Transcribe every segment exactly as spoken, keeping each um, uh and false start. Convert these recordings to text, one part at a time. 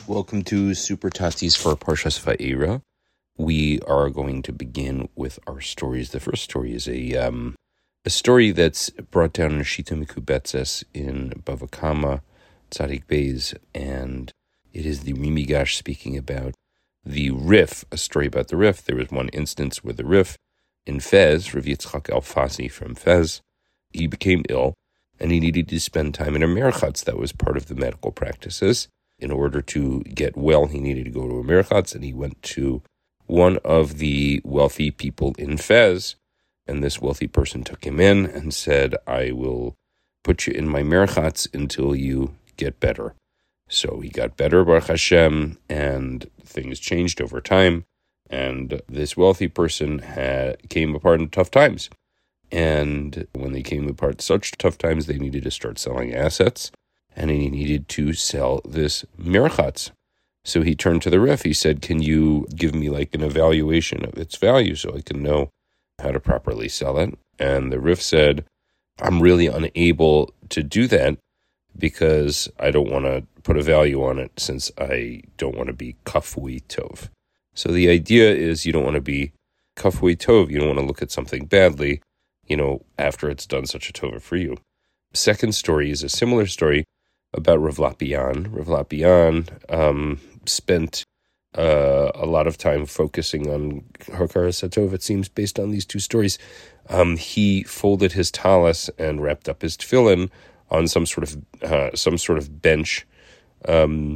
Welcome to Super Tatis for Parshas Va'era. We are going to begin with our stories. The first story is a um, a story that's brought down in Shita Mikubetzes in Bava Kama, Tzadik Beis, and it is the Rimigash speaking about the Rif, a story about the Rif. There was one instance where the Rif in Fez, Rav Yitzchak Alfasi from Fez, he became ill, and he needed to spend time in a merchatz. That was part of the medical practices. In order to get well, he needed to go to a merchatz, and he went to one of the wealthy people in Fez, and this wealthy person took him in and said, I will put you in my merchatz until you get better. So he got better, Baruch Hashem, and things changed over time, and this wealthy person had, came apart in tough times. And when they came apart in such tough times, they needed to start selling assets. And he needed to sell this merchatz. So he turned to the Rif. He said, can you give me like an evaluation of its value so I can know how to properly sell it? And the Rif said, I'm really unable to do that because I don't want to put a value on it since I don't want to be kafui tov. So the idea is you don't want to be kafui tov. You don't want to look at something badly, you know, after it's done such a tova for you. Second story is a similar story about Rav Lapian. Rav Lapian um, spent uh, a lot of time focusing on Hakaras HaTov, it seems, based on these two stories. Um, he folded his talis and wrapped up his tefillin on some sort of uh, some sort of bench, um,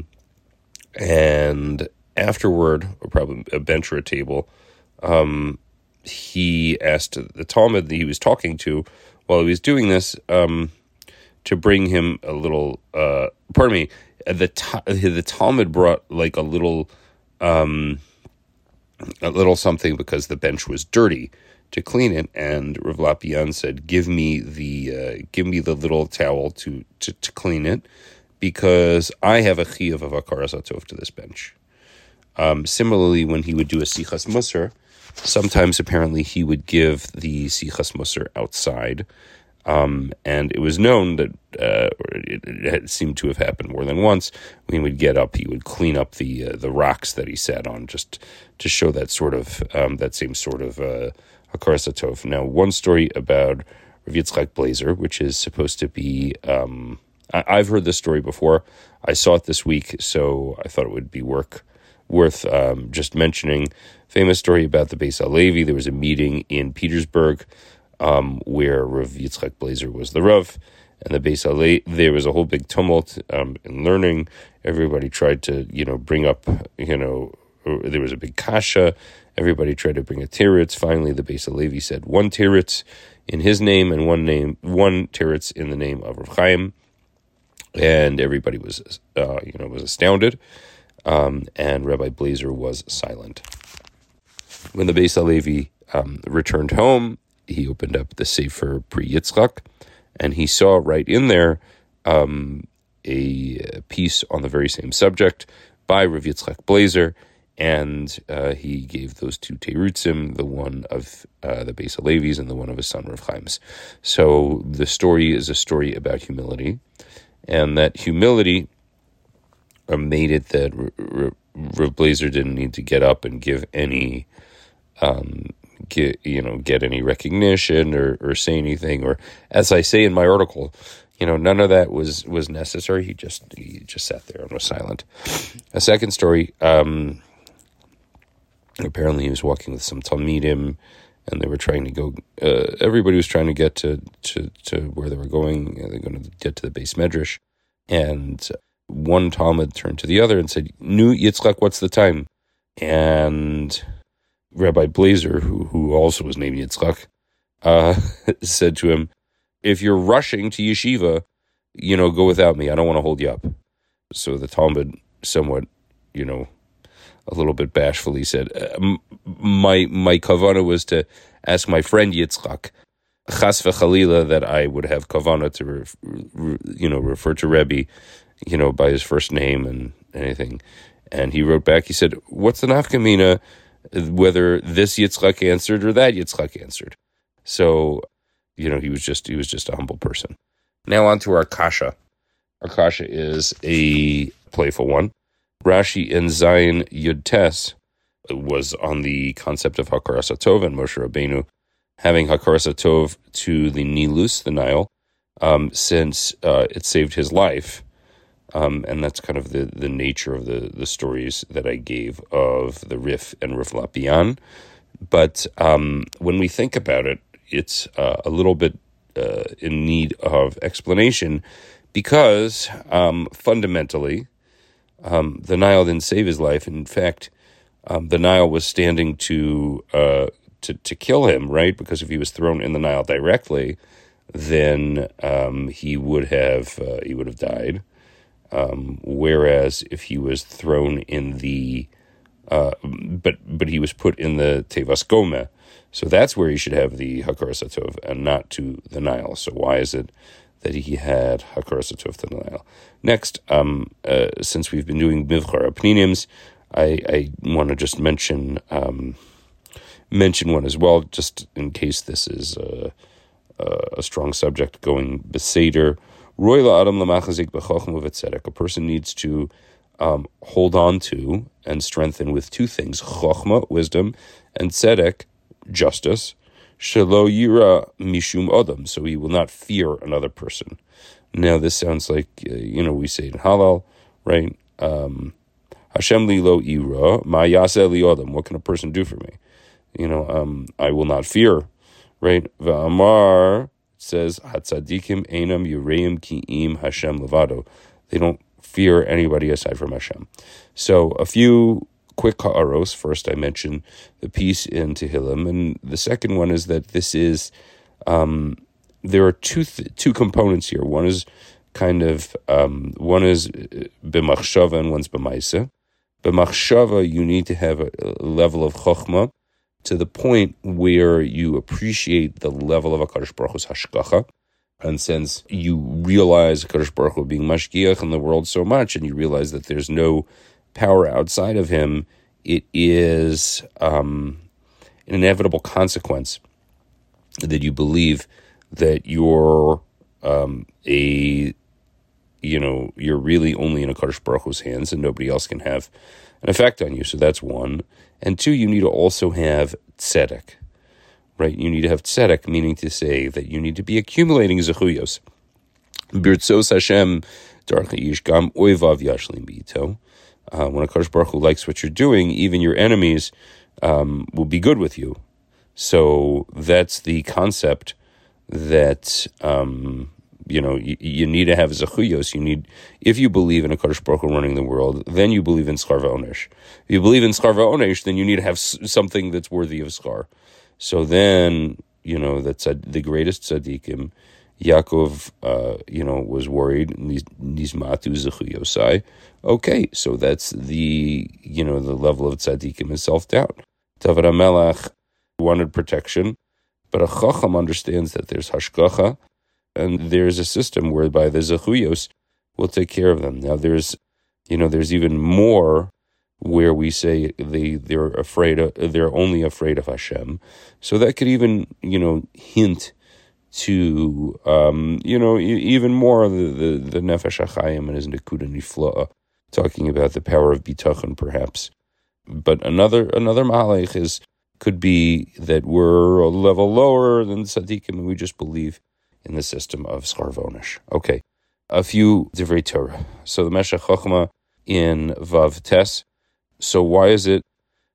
and afterward, or probably a bench or a table, um, he asked the Talmud that he was talking to while he was doing this, um, to bring him a little, uh, pardon me, the the Talmud brought like a little, um, a little something because the bench was dirty to clean it, and Rav Lapian said, "Give me the, uh, give me the little towel to, to, to clean it, because I have a chiyuv of hakaras hatov to this bench." Um, similarly, when he would do a sichas musar, sometimes apparently he would give the sichas musar outside. Um, and it was known that, uh, it, it had seemed to have happened more than once. When he would get up, he would clean up the uh, the rocks that he sat on, just to show that sort of um, that same sort of uh, hakaras hatov. Now, one story about Rav Yitzchak Blazer, which is supposed to be, um, I, I've heard this story before. I saw it this week, so I thought it would be work worth um, just mentioning. Famous story about the Beis HaLevi. There was a meeting in Petersburg. Um, where Rav Yitzchak Blazer was the Rav, and the Beis HaLevi, there was a whole big tumult um, in learning. Everybody tried to, you know, bring up, you know, there was a big kasha. Everybody tried to bring a teretz. Finally, the Beis HaLevi said one teretz in his name and one name, one teretz in the name of Rav Chaim, and everybody was, uh, you know, was astounded. Um, and Rabbi Blazer was silent. When the Beis HaLevi um, returned home, he opened up the Sefer Pri Yitzchak, and he saw right in there um, a piece on the very same subject by Rav Yitzchak Blazer, and uh, he gave those two terutzim, the one of uh, the Beis HaLevi's and the one of his son Rav Chaim's. So the story is a story about humility, and that humility uh, made it that R- R- Rav Blazer didn't need to get up and give any um get you know get any recognition or, or say anything, or as I say in my article, you know none of that was was necessary. He just he just sat there and was silent. A second story, um apparently he was walking with some Talmidim, and they were trying to go uh, everybody was trying to get to, to, to where they were going. They're going to get to the Beis Medrash, and one Talmud turned to the other and said, "Nu Yitzchak, what's the time?" And Rabbi Blazer, who who also was named Yitzchak, uh, said to him, "If you're rushing to yeshiva, you know, go without me. I don't want to hold you up." So the Talmud, somewhat, you know, a little bit bashfully said, "My my kavana was to ask my friend Yitzchak, chas v'chalila, that I would have kavana to, ref, re, you know, refer to Rebbe, you know, by his first name and anything." And he wrote back. He said, "What's the nafkamina? Whether this Yitzchak answered or that Yitzchak answered." So, you know, he was just he was just a humble person. Now on to our kasha. Our kasha is a playful one. Rashi in Zayin Yud Tes was on the concept of Hakaras HaTov and Moshe Rabbeinu having Hakaras HaTov to the Nilus, the Nile, um, since uh, it saved his life. Um, and that's kind of the, the nature of the, the stories that I gave of the Rif and Rif Lapian. But um, when we think about it, it's uh, a little bit uh, in need of explanation because um, fundamentally, um, the Nile didn't save his life. In fact, um, the Nile was standing to, uh, to to kill him, right? Because if he was thrown in the Nile directly, then um, he would have uh, he would have died. Um, whereas if he was thrown in the Uh, but but he was put in the Tevas Gome, so that's where he should have the Hakaras HaTov and not to the Nile. So why is it that he had Hakaras HaTov to the Nile? Next, um, uh, since we've been doing Mivchar HaPninims, I, I want to just mention um, mention one as well, just in case this is a, a strong subject going Beseder. Roy la'adam l'machazik b'chochma v'tzedek. A person needs to um, hold on to and strengthen with two things: chochma, wisdom, and tzedek, justice. Shelo yira mishum odam, so he will not fear another person. Now, this sounds like, uh, you know, we say in Hallel, right? Um, Hashem li lo ira, ma yaseh li odam. What can a person do for me? You know, um, I will not fear, right? V'amar says, Hatzadikim einam yureim ki'im Hashem levado. They don't fear anybody aside from Hashem. So a few quick ha'aros. First, I mentioned the piece in Tehillim, and the second one is that this is, um, there are two th- two components here. One is kind of, um, one is b'machshava and one's b'maisa. B'machshava, you need to have a, a level of chokhmah to the point where you appreciate the level of HaKadosh Baruch Hu's hashgacha. And since you realize HaKadosh Baruch Hu being mashgiach in the world so much, and you realize that there's no power outside of him, it is um, an inevitable consequence that you believe that you're um, a, you know, you're really only in HaKadosh Baruch Hu's hands and nobody else can have an effect on you. So that's one. And two, you need to also have tzedek, right? You need to have tzedek, meaning to say that you need to be accumulating zechuyos. Birtzos Hashem darcha ish gam oivav yashlim b'ito. Uh, when HaKadosh Baruch Hu likes what you're doing, even your enemies um, will be good with you. So that's the concept that, um, you know, you, you need to have zechuyos. You need, if you believe in HaKadosh Baruch Hu running the world, then you believe in schar v'onesh. If you believe in schar v'onesh, then you need to have something that's worthy of schar. So then, you know, that's the greatest tzaddikim. Yaakov, uh, you know, was worried. Nizmatu zechuyosai. Okay, so that's the, you know, the level of tzaddikim is self-doubt. David HaMelech wanted protection, but a chacham understands that there's hashgacha, and there's a system whereby the zechuyos will take care of them. Now, there's, you know, there's even more where we say they they're afraid of, they're only afraid of Hashem. So that could even, you know, hint to, um, you know, even more the the, the Nefesh HaChaim and his Nekuda Nifla'a, talking about the power of bitachon, perhaps. But another another mahalech is could be that we're a level lower than tzaddikim, and we just believe in the system of schar v'onesh. Okay, a few divrei Torah. So the Meshech Chochmah in Vav Tes. So why is it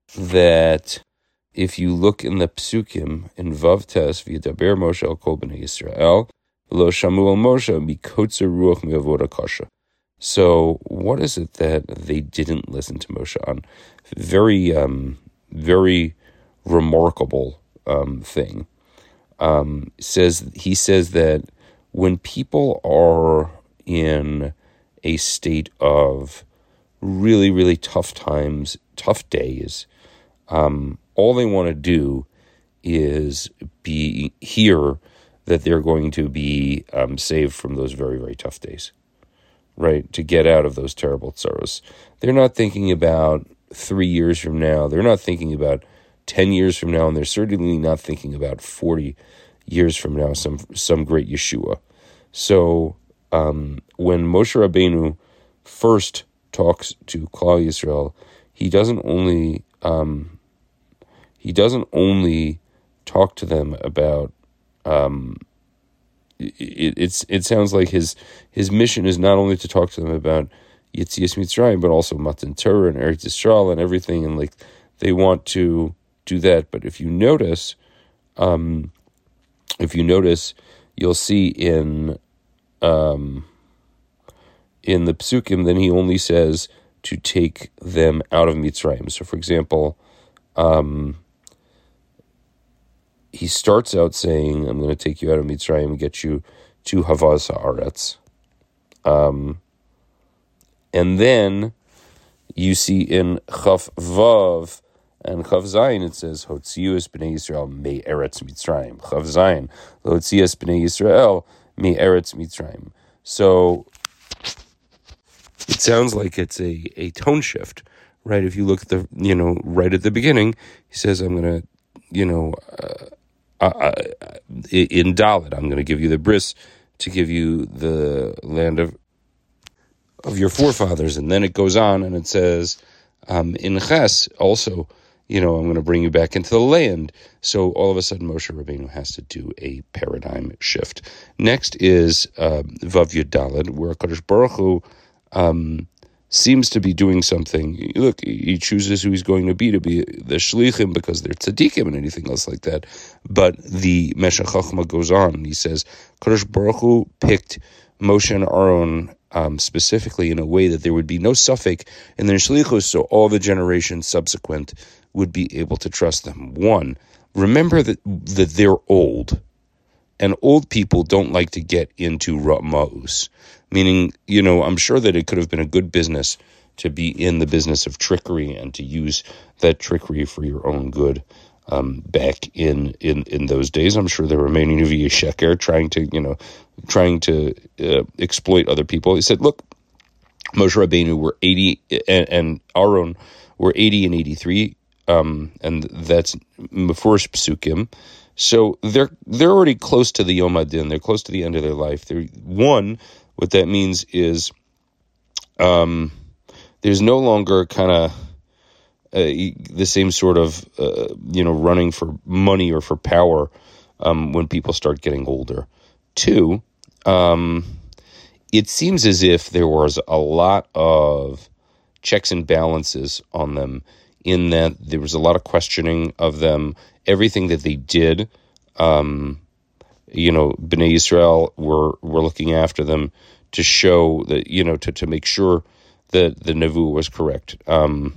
that if you look in the psukim in Vav Tes, v'yidaber Moshe al kol bnei Yisrael, lo shamu al Moshe mikotzer ruach mi'avoda kasha. So what is it that they didn't listen to Moshe on? Very, um, very remarkable um, thing. Um, says he says that when people are in a state of really, really tough times, tough days, um, all they want to do is be hear that they're going to be um, saved from those very, very tough days, right? To get out of those terrible sorrows. They're not thinking about three years from now. They're not thinking about ten years from now, and they're certainly not thinking about forty years from now, some some great Yeshua. So um, when Moshe Rabbeinu first talks to Klal Yisrael, he doesn't only um, he doesn't only talk to them about. Um, it, it's it sounds like his his mission is not only to talk to them about Yetzias Mitzrayim, but also Matan Torah and Eretz Yisrael and everything, and like they want to do that. But if you notice, um, if you notice, you'll see in um, in the Psukim, then he only says to take them out of Mitzrayim. So, for example, um, he starts out saying, "I'm going to take you out of Mitzrayim and get you to Havaz Haaretz." Um, and then you see in Chaf Vav and Chav Zayin, it says, Hotzius b'nei Yisrael me eretz Mitzrayim. Chav Zayin, Hotzius b'nei Yisrael me eretz Mitzrayim. So it sounds like it's a, a tone shift, right? If you look at the, you know, right at the beginning, he says, I'm going to, you know, uh, uh, uh, in Dalet, I'm going to give you the bris to give you the land of of your forefathers. And then it goes on and it says, um, in Ches, also, you know, I'm going to bring you back into the land. So all of a sudden, Moshe Rabbeinu has to do a paradigm shift. Next is uh, Vav Yud Daled, where HaKadosh Baruch Hu um, seems to be doing something. Look, he chooses who he's going to be, to be the Shlichim, because they're tzaddikim and anything else like that. But the Meshech Chochmah goes on, and he says, HaKadosh Baruch Hu picked Moshe and Aaron Um, specifically in a way that there would be no suffix in their shlichus, so all the generations subsequent would be able to trust them. One, remember that that they're old, and old people don't like to get into ra'maus, meaning, you know, I'm sure that it could have been a good business to be in the business of trickery and to use that trickery for your own good. Um, back in, in, in those days, I'm sure there were many Nevi'ei Sheker trying to, you know, trying to uh, exploit other people. He said, look, Moshe Rabbeinu were eighty and, and Aaron were eighty and eighty-three, um, and that's Mefurish Psukim. So they're they're already close to the Yom Hadin. They're close to the end of their life. They're, one, what that means is um, there's no longer kind of Uh, the same sort of, uh, you know, running for money or for power um, when people start getting older. Two, um, it seems as if there was a lot of checks and balances on them, in that there was a lot of questioning of them. Everything that they did, um, you know, Bnei Yisrael were, were looking after them to show that, you know, to, to make sure that the Nevuah was correct. Um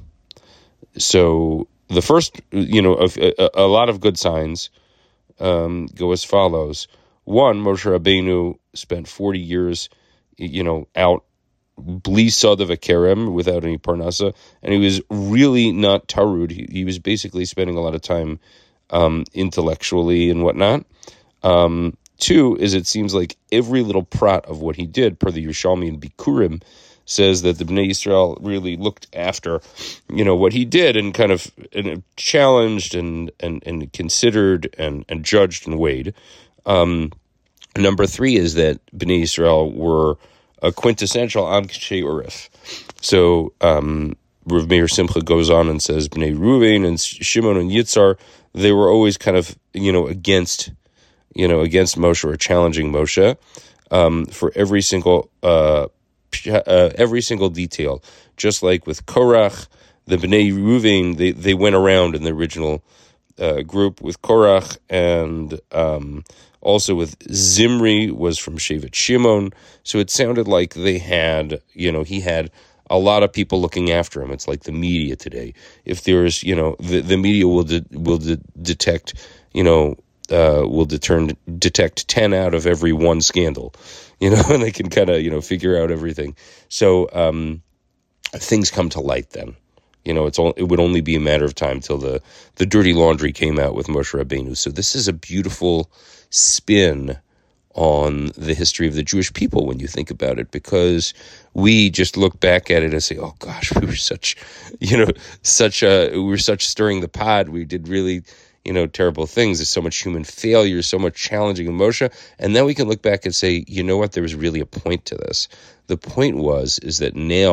So the first, you know, a, a, a lot of good signs um, go as follows. One, Moshe Rabbeinu spent forty years, you know, out bli sod of a kerem, without any parnasa, and he was really not tarud. He, he was basically spending a lot of time um, intellectually and whatnot. Um, two is, it seems like every little prat of what he did, per the Yerushalmi and Bikurim, says that the Bnei Yisrael really looked after, you know, what he did, and kind of and challenged and, and, and considered and, and judged and weighed. Um, number three is that Bnei Yisrael were a quintessential Anshe Urif. So um, Rav Meir Simcha goes on and says Bnei Ruvain and Shimon and Yitzhar, they were always kind of, you know, against, you know, against Moshe, or challenging Moshe um, for every single uh Uh, every single detail. Just like with Korach, the Bnei Ruvain, they, they went around in the original uh, group with Korach, and um, also with Zimri was from Shevet Shimon. So it sounded like they had, you know, he had a lot of people looking after him. It's like the media today. If there's, you know, the, the media will de- will de- detect, you know, uh, will deter- detect ten out of every one scandal. You know, and they can kind of, you know, figure out everything. So um, things come to light then. You know, it's all, it would only be a matter of time till the, the dirty laundry came out with Moshe Rabbeinu. So this is a beautiful spin on the history of the Jewish people when you think about it, because we just look back at it and say, oh gosh, we were such, you know, such a, we were such stirring the pot. We did really, you know, terrible things. There's so much human failure, so much challenging in Moshe. And then we can look back and say, you know what, there was really a point to this. The point was, is that now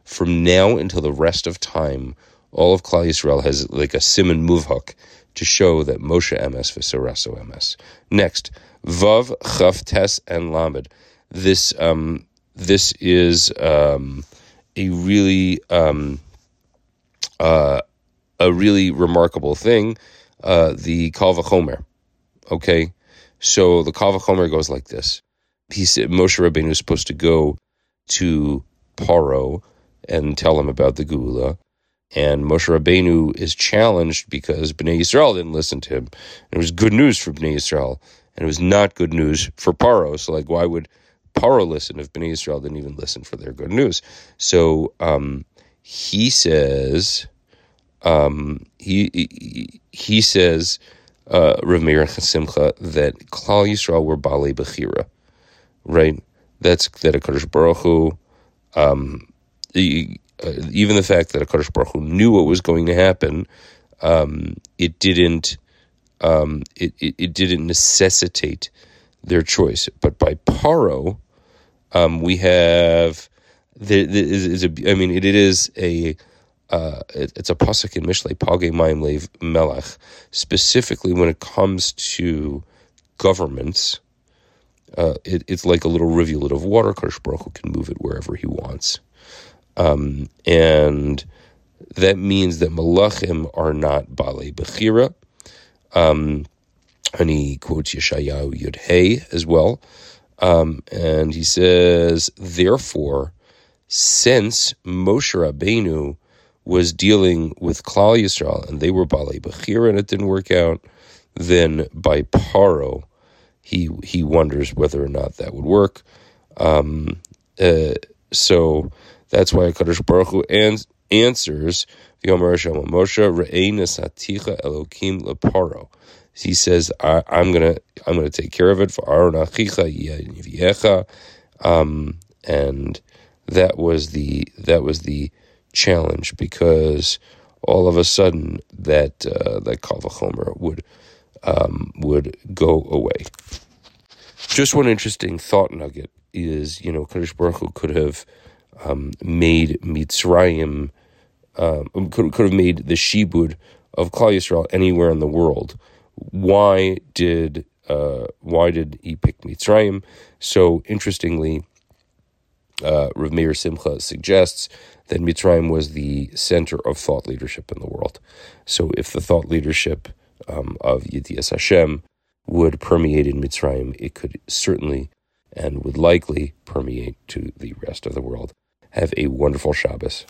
from now until the rest of time, all of Klal Yisrael has like a siman muvhak to show that Moshe emes v'soraso emes. Next, Vav, Chaf, Tes, and Lamed. This um, this is um, a really um, uh, a really remarkable thing. Uh, the Kal V'chomer. Okay, so the Kal V'chomer goes like this. He said Moshe Rabbeinu is supposed to go to Paro and tell him about the Geula, and Moshe Rabbeinu is challenged because Bnei Yisrael didn't listen to him. And it was good news for Bnei Yisrael, and it was not good news for Paro. So, like, why would Paro listen if Bnei Yisrael didn't even listen for their good news? So um, he says, um, he, he he says, uh, Rav Meir Chasimcha, that Klal Yisrael were Balei Bechira. Right, that's that HaKadosh Baruch Hu, um, the, uh, even the fact that HaKadosh Baruch Hu knew what was going to happen, um, it didn't, um, it, it it didn't necessitate their choice. But by Paro, um, we have there, there is, is a, I mean, it, it is a, uh, it, it's a pasuk in Mishlei Pagei Mayim Lev Melech, specifically when it comes to governments. Uh, it, it's like a little rivulet of water. Kadosh Baruch Hu can move it wherever he wants. Um, and that means that Malachim are not Balei Bechira. Um, and he quotes Yeshayahu Yud Hey as well. Um, and he says, therefore, since Moshe Rabbeinu was dealing with Klal Yisrael and they were Balei Bechira and it didn't work out, then by Paro, He he wonders whether or not that would work. Um, uh, so that's why HaKadosh Baruch Hu ans- answers, V'yomer Hashem Moshe, Re'ei nesaticha Elokim leparo. He says, I, I'm gonna I'm gonna take care of it for Aaron achicha yiviecha. Um, and that was the that was the challenge, because all of a sudden that uh, that Kal V'chomer would. Um, would go away. Just one interesting thought nugget is, you know, Kadosh Baruch Hu could have um, made Mitzrayim, um, could, could have made the Shibud of Klal Yisrael anywhere in the world. Why did uh, why did he pick Mitzrayim? So interestingly, uh, Rav Meir Simcha suggests that Mitzrayim was the center of thought leadership in the world. So if the thought leadership Um, of Yedias Hashem would permeate in Mitzrayim, it could certainly and would likely permeate to the rest of the world. Have a wonderful Shabbos.